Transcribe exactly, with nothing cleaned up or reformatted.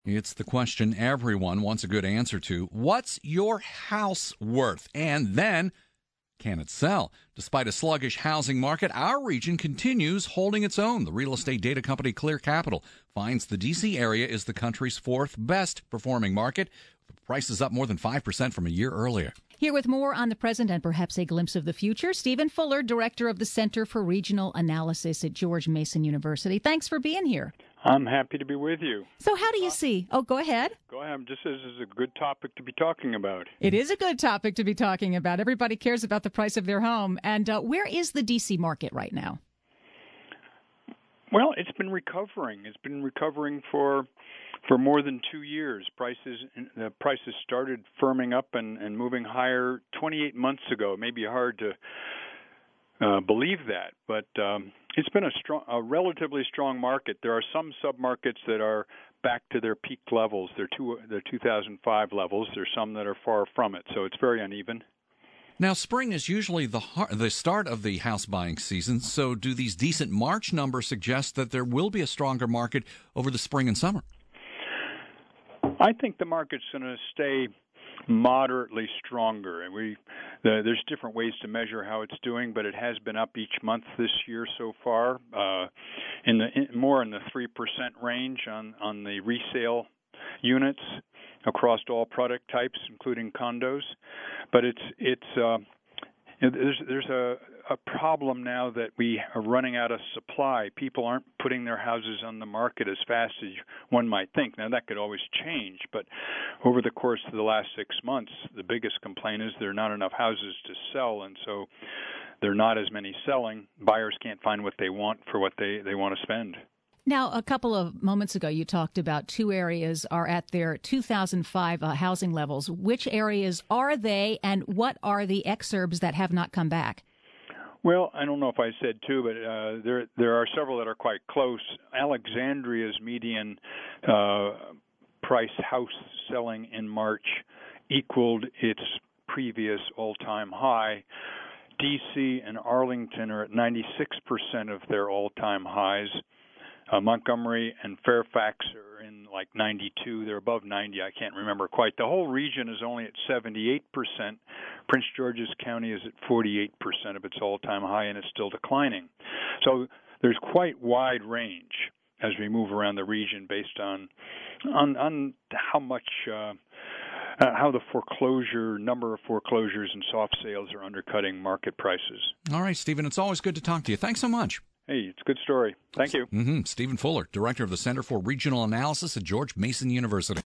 It's the question everyone wants a good answer to. What's your house worth? And then, can it sell? Despite a sluggish housing market, our region continues holding its own. The real estate data company Clear Capital finds the D C area is the country's fourth best performing market. The price is up more than five percent from a year earlier. Here with more on the present and perhaps a glimpse of the future, Stephen Fuller, director of the Center for Regional Analysis at George Mason University. Thanks for being here. I'm happy to be with you. So how do you see? Oh, go ahead. Go ahead. Just as is a good topic to be talking about. It is a good topic to be talking about. Everybody cares about the price of their home. And uh, where is the D C market right now? Well, it's been recovering. It's been recovering for for more than two years. Prices the prices started firming up and, and moving higher twenty-eight months ago. It may be hard to Uh, believe that, but um, it's been a strong, a relatively strong market. There are some submarkets that are back to their peak levels, their two, their two thousand five levels. There's some that are far from it, so it's very uneven. Now, spring is usually the the start of the house buying season. So, do these decent March numbers suggest that there will be a stronger market over the spring and summer? I think the market's going to stay moderately stronger, and we the, there's different ways to measure how it's doing, but it has been up each month this year so far, uh, in the in, more in the three percent range on on the resale units across all product types, including condos. But it's it's uh, there's there's a a problem now that we are running out of supply. People aren't putting their houses on the market as fast as one might think. Now, that could always change, but over the course of the last six months, the biggest complaint is there are not enough houses to sell, and so there are not as many selling. Buyers can't find what they want for what they, they want to spend. Now, a couple of moments ago, you talked about two areas are at their two thousand five uh, housing levels. Which areas are they, and what are the exurbs that have not come back? Well, I don't know if I said two, but uh, there there are several that are quite close. Alexandria's median uh, price house selling in March equaled its previous all-time high. D C and Arlington are at ninety-six percent of their all-time highs. Uh, Montgomery and Fairfax are in like ninety-two. They're above ninety. I can't remember quite. The whole region is only at seventy-eight percent. Prince George's County is at forty-eight percent of its all-time high, and it's still declining. So there's quite wide range as we move around the region based on on, on how much uh, uh, how the foreclosure number of foreclosures and soft sales are undercutting market prices. All right, Stephen, it's always good to talk to you. Thanks so much. Hey, it's a good story. Thank you. Mm-hmm. Stephen Fuller, director of the Center for Regional Analysis at George Mason University.